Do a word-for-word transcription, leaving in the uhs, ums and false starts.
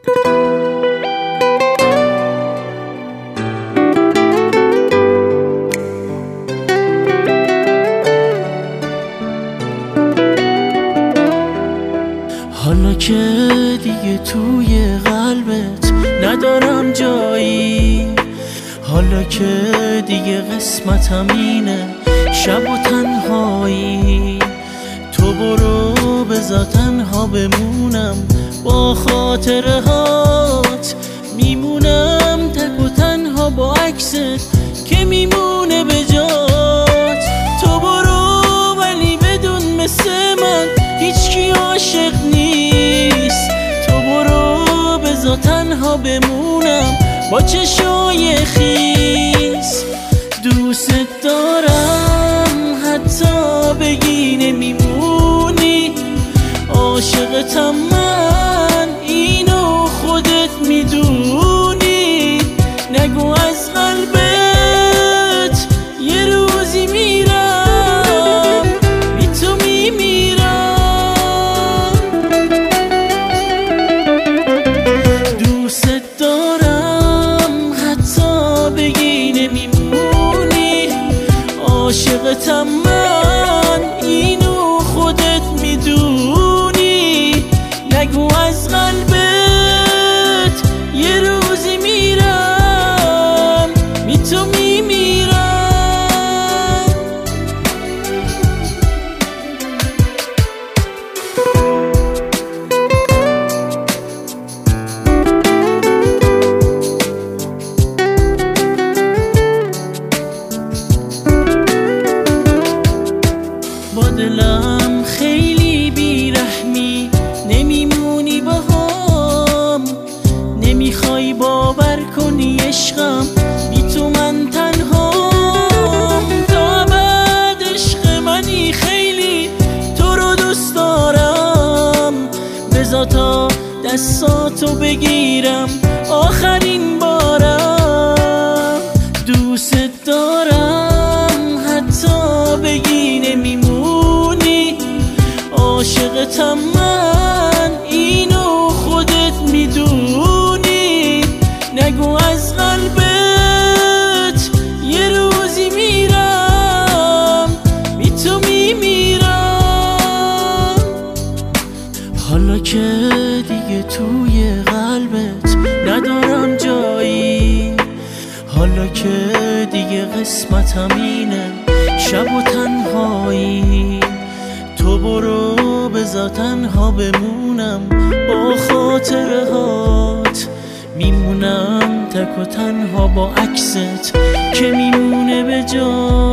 حالا که دیگه توی قلبت ندارم جایی، حالا که دیگه قسمتم اینه شب و تنهایی، تو برو بذار تنها بمونم با خاطره هات، میمونم تک و تنها با عکست که میمونه به جات. تو برو ولی بدون مثل من هیچکی عاشق نیست، تو برو بذار تنها بمونم با چشای خیس. دوست دارم حتی بگی نمیمونی، عاشقتم من اینو خودت میدونی. نگو از قلبت یه روزی میرم بی تو میمیرم. دوست دارم حتی بگی نمیمونی، عاشقتم من اینو خودت میدونی. نگو از قلبت یه روزی میرم بی تو میمیرم. با دلم خیلی بیرحمی، نمیمونی با هم، نمیخوای باور کنی عشقم بی تو من تنهام. تا ابد عشق منی خیلی تو رو دوست دارم، بذار تا دستاتو بگیرم آخرین بارم. دوست دارم حتی بگی نمیمونی، عاشقتم من اینو خودت میدونی. نگو از قلبت یه روزی میرم بی تو میمیرم. حالا که دیگه توی قلبت ندارم جایی، حالا که دیگه قسمتم اینه شب و تنهایی، تو برو بذار تنها بمونم با خاطره هات، میمونم تک و تنها با عکست که میمونه به جا.